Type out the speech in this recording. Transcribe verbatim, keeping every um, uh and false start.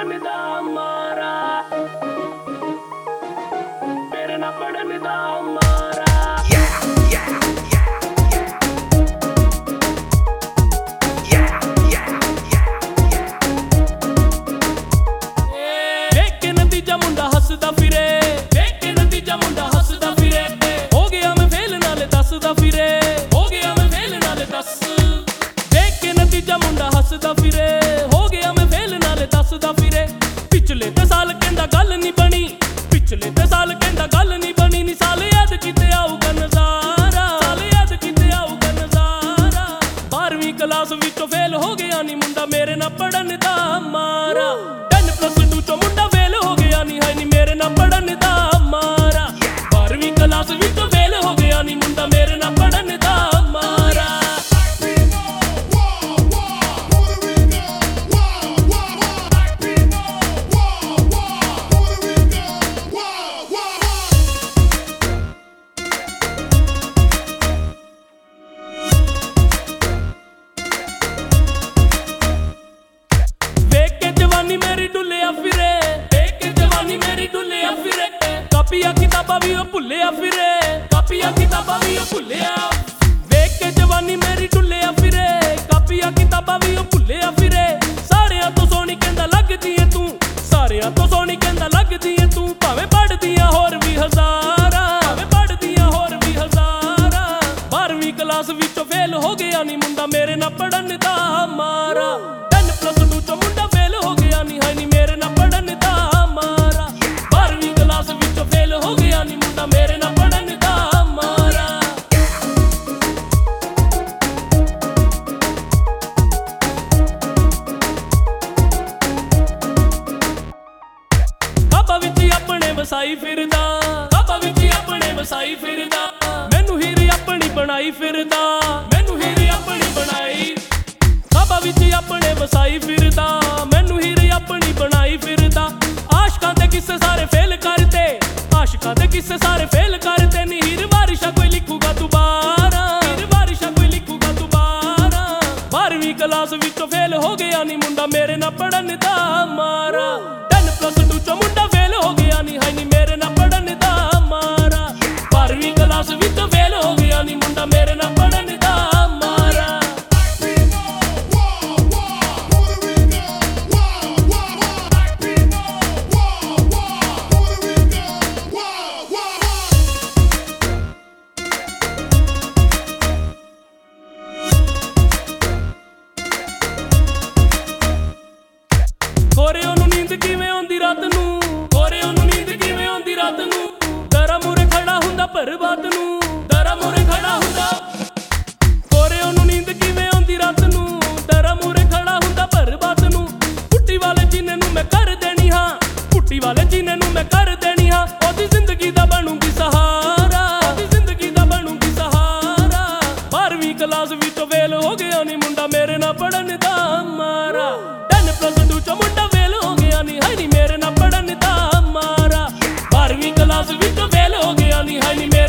पढ़न दा मारा, मेरे ना पढ़न दा मारा। नतीजा मुंडा हसदा फिरे, देख के नतीजा मुंडा हसदा फिरे। हो गया मैं फेल नाले दसदा फिरे, हो गया मैं फेल नाले दस। देख के नतीजा मुंडा हसदा फिरे, हो गया मैं फेल नाले दसदा फिरे। पिछले ते साल कहंदा गल नहीं बनी, पिछले ते साल कहंदा गल नहीं बनी। नी साल याद किते आऊगा नजारा, साल याद किते आऊगा नजारा। बारहवीं क्लास विचों फेल हो गया नी मुंडा मेरे ना पढ़न दा मारा। टेन प्लस टू चों मुंडा फेल हो गया नी, हाय नी मेरे ना पढ़न दा मारा। बारहवीं क्लास विचों फेल हो गया नी मुंडा मेरे ना पढ़न दा मारा। वेख के जवानी मेरी डुलिया फिरे, वेख के जवानी मेरी डुलिया फिरे। कापियां किताबां भी ओ भुलिया फिरे, कापियां किताबां भी ओ भुलिया। वेख के जवानी मेरी डुलिया फिरे, कापियां किताबां भी ओ भुलिया फिरे। सारियां तो सोहनी कहंदा लगदी ऐ तू, सारियां तो सोहनी कहंदा लगदी ऐ तू। भावें पढ़दियां होर भी हज़ारां, भावें पढ़दियां होर भी हज़ारां। बारहवीं क्लास विचों फेल हो गया नी मुंडा मेरे ना पढ़न दा मारा। टेन प्लस टू चों मुंडा फेल हो गया नी, हाय नी मेरे ना पढ़न दा मारा। बारहवीं क्लास विचों फेल हो गया नी मुंडा मेरे ना पढ़न दा मारा। काबा विच अपने वसाई फिरदा, काबा विच अपने वसाई फिरदा। मैनू हीर अपनी बनाई फिरदा, मैनू हीर अपनी बनाई। काबा विच अपने वसाई फिरदा, मैनू हीर अपनी बनाई फिरदा। आशकां दे किस्से सारे फेल करते, आशकां दे किस्से सारे फेल करते। नी हीर बारिशा कोई लिखूगा दोबारा, हीर बारिशा कोई लिखूगा दोबारा। बारहवीं क्लास विचों फेल हो गया नी मुंडा मेरे ना पढ़न दा मारा। टेन प्लस टू चों मुंडा फेल हो गया नी, हाय नी मेरे ना पढ़न दा मारा। बारहवीं क्लास विचों फेल हो गया नी मुंडा मेरे ना पढ़न दा मारा। गोरे ओनू नींद किवें आउंदी रात नूं, गोरे ओनू नींद किवें आउंदी रात नूं। दरा मूरे खड़ा हुंदा परबात नूं, दरा मूरे खड़ा हुंदा। गोरे ओनू नींद किवें आउंदी रात नूं, दरा मूरे खड़ा हुंदा परबात नूं। पुट्टी वाले जीने नूं मैं कर देनी हां, पुट्टी वाले जीने नूं मैं कर देनी हां। ओदी जिंदगी दा बनूंगी सहारा, ओदी जिंदगी दा बनूंगी सहारा। बारहवीं क्लास विचों फेल हो गया नी मुंडा मेरे ना पढ़न दा मारा। टेन प्लस टू चों मुंडा फेल हो गया नी, हाय नी मेरे ना पढ़न दा मारा। बारहवीं क्लास विचों फेल हो गया नी, हाय नी